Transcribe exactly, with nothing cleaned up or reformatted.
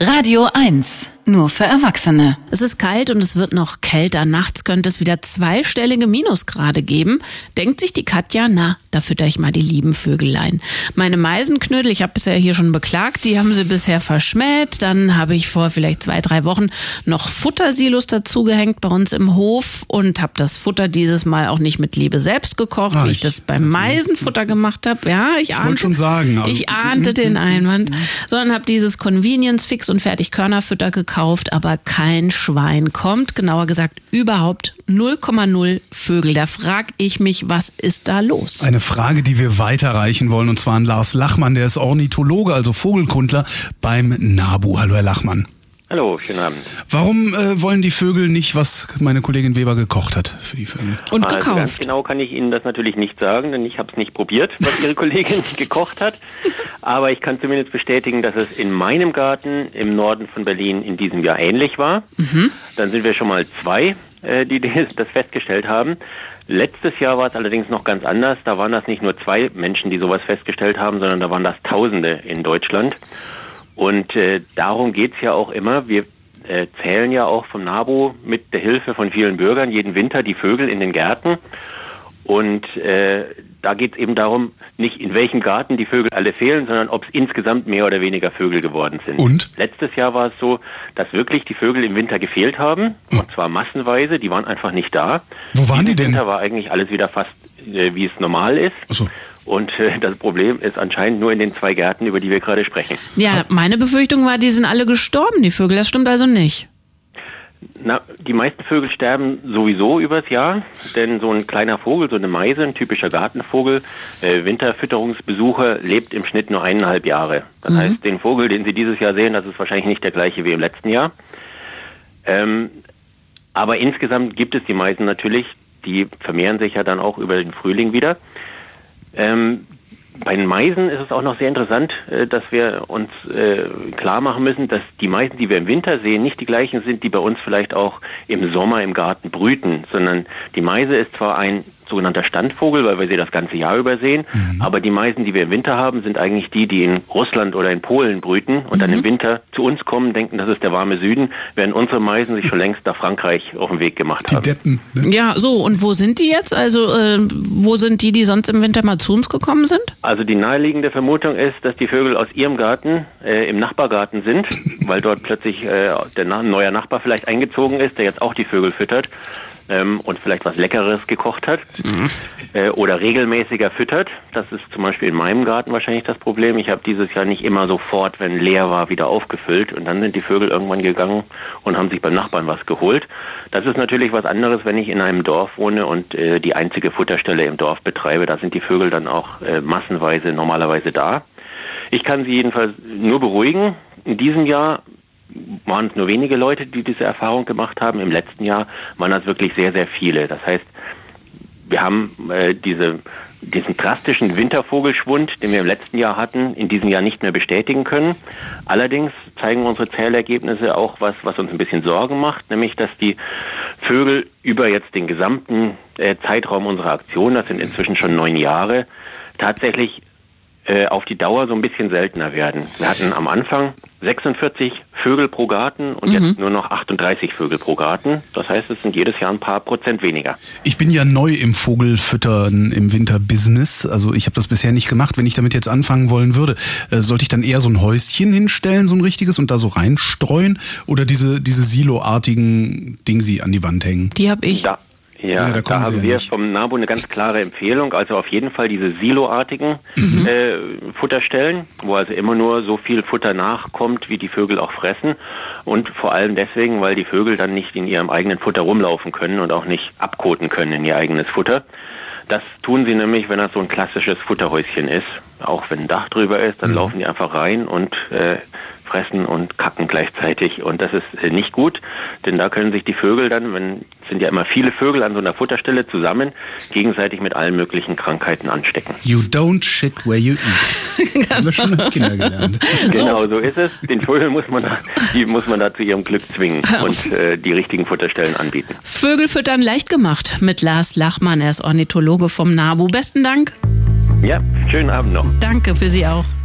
Radio eins, nur für Erwachsene. Es ist kalt und es wird noch kälter. Nachts könnte es wieder zweistellige Minusgrade geben. Denkt sich die Katja, na, da fütter ich mal die lieben Vögelein. Meine Meisenknödel, ich habe bisher hier schon beklagt, die haben sie bisher verschmäht. Dann habe ich vor vielleicht zwei, drei Wochen noch Futtersilos dazugehängt bei uns im Hof und habe das Futter dieses Mal auch nicht mit Liebe selbst gekocht, ah, wie ich, ich das beim Meisenfutter gemacht habe. Ja, ich, ich ahnte, schon sagen, also ich ahnte den Einwand, sondern habe dieses Convenience Fix und fertig Körnerfutter gekauft, aber kein Schwein kommt, genauer gesagt überhaupt null Komma null Vögel. Da frage ich mich, was ist da los? Eine Frage, die wir weiterreichen wollen, und zwar an Lars Lachmann, der ist Ornithologe, also Vogelkundler beim NABU. Hallo Herr Lachmann. Hallo, schönen Abend. Warum äh, wollen die Vögel nicht, was meine Kollegin Weber gekocht hat für die Vögel? Und also gekauft. Ganz genau kann ich Ihnen das natürlich nicht sagen, denn ich habe es nicht probiert, was Ihre Kollegin gekocht hat. Aber ich kann zumindest bestätigen, dass es in meinem Garten im Norden von Berlin in diesem Jahr ähnlich war. Mhm. Dann sind wir schon mal zwei, äh, die das festgestellt haben. Letztes Jahr war es allerdings noch ganz anders. Da waren das nicht nur zwei Menschen, die sowas festgestellt haben, sondern da waren das Tausende in Deutschland. Und äh, darum geht's ja auch immer. Wir äh, zählen ja auch vom NABU mit der Hilfe von vielen Bürgern jeden Winter die Vögel in den Gärten. Und äh, da geht's eben darum, nicht in welchem Garten die Vögel alle fehlen, sondern ob es insgesamt mehr oder weniger Vögel geworden sind. Und? Letztes Jahr war es so, dass wirklich die Vögel im Winter gefehlt haben. Hm. Und zwar massenweise. Die waren einfach nicht da. Wo waren die denn? Im Winter war eigentlich alles wieder fast, äh, wie es normal ist. Ach so. Und äh, das Problem ist anscheinend nur in den zwei Gärten, über die wir gerade sprechen. Ja, meine Befürchtung war, die sind alle gestorben, die Vögel. Das stimmt also nicht. Na, die meisten Vögel sterben sowieso übers Jahr, denn so ein kleiner Vogel, so eine Meise, ein typischer Gartenvogel, äh, Winterfütterungsbesucher, lebt im Schnitt nur eineinhalb Jahre. Das mhm. heißt, den Vogel, den Sie dieses Jahr sehen, das ist wahrscheinlich nicht der gleiche wie im letzten Jahr. Ähm, aber insgesamt gibt es die Meisen natürlich, die vermehren sich ja dann auch über den Frühling wieder. Ähm, bei den Meisen ist es auch noch sehr interessant, äh, dass wir uns äh, klar machen müssen, dass die Meisen, die wir im Winter sehen, nicht die gleichen sind, die bei uns vielleicht auch im Sommer im Garten brüten, sondern die Meise ist zwar ein sogenannter Standvogel, weil wir sie das ganze Jahr über sehen, mhm. aber die Meisen, die wir im Winter haben, sind eigentlich die, die in Russland oder in Polen brüten und mhm. dann im Winter zu uns kommen, denken, das ist der warme Süden, während unsere Meisen sich schon längst nach Frankreich auf den Weg gemacht die haben. Deppen, ne? Ja, so, und wo sind die jetzt? Also, äh, wo sind die, die sonst im Winter mal zu uns gekommen sind? Also die naheliegende Vermutung ist, dass die Vögel aus ihrem Garten äh, im Nachbargarten sind, weil dort plötzlich äh, der na- neuer Nachbar vielleicht eingezogen ist, der jetzt auch die Vögel füttert. Und vielleicht was Leckeres gekocht hat mhm. äh, oder regelmäßiger füttert. Das ist zum Beispiel in meinem Garten wahrscheinlich das Problem. Ich habe dieses Jahr nicht immer sofort, wenn leer war, wieder aufgefüllt und dann sind die Vögel irgendwann gegangen und haben sich beim Nachbarn was geholt. Das ist natürlich was anderes, wenn ich in einem Dorf wohne und äh, die einzige Futterstelle im Dorf betreibe. Da sind die Vögel dann auch äh, massenweise normalerweise da. Ich kann sie jedenfalls nur beruhigen. In diesem Jahr waren es nur wenige Leute, die diese Erfahrung gemacht haben. Im letzten Jahr waren das wirklich sehr, sehr viele. Das heißt, wir haben äh, diese, diesen drastischen Wintervogelschwund, den wir im letzten Jahr hatten, in diesem Jahr nicht mehr bestätigen können. Allerdings zeigen unsere Zählergebnisse auch was, was uns ein bisschen Sorgen macht, nämlich, dass die Vögel über jetzt den gesamten äh, Zeitraum unserer Aktion, das sind inzwischen schon neun Jahre, tatsächlich auf die Dauer so ein bisschen seltener werden. Wir hatten am Anfang sechsundvierzig Vögel pro Garten und mhm. jetzt nur noch achtunddreißig Vögel pro Garten. Das heißt, es sind jedes Jahr ein paar Prozent weniger. Ich bin ja neu im Vogelfüttern im Winterbusiness. Also ich habe das bisher nicht gemacht. Wenn ich damit jetzt anfangen wollen würde, äh, sollte ich dann eher so ein Häuschen hinstellen, so ein richtiges, und da so reinstreuen? Oder diese, diese siloartigen Dingsi an die Wand hängen? Die habe ich. Da. Ja, ja, da, da haben wir nicht. Vom NABU eine ganz klare Empfehlung, also auf jeden Fall diese siloartigen mhm. äh, Futterstellen, wo also immer nur so viel Futter nachkommt, wie die Vögel auch fressen, und vor allem deswegen, weil die Vögel dann nicht in ihrem eigenen Futter rumlaufen können und auch nicht abkoten können in ihr eigenes Futter. Das tun sie nämlich, wenn das so ein klassisches Futterhäuschen ist. Auch wenn ein Dach drüber ist, dann mhm. laufen die einfach rein und äh, fressen und kacken gleichzeitig, und das ist äh, nicht gut, denn da können sich die Vögel dann, wenn sind ja immer viele Vögel an so einer Futterstelle zusammen, gegenseitig mit allen möglichen Krankheiten anstecken. You don't shit where you eat. Genau. Haben wir schon als Kinder gelernt. Genau, so ist es. Den Vögeln muss man da, die muss man da zu ihrem Glück zwingen und äh, die richtigen Futterstellen anbieten. Vögel füttern leicht gemacht mit Lars Lachmann. Er ist Ornithologe vom NABU. Besten Dank. Ja, schönen Abend noch. Danke für Sie auch.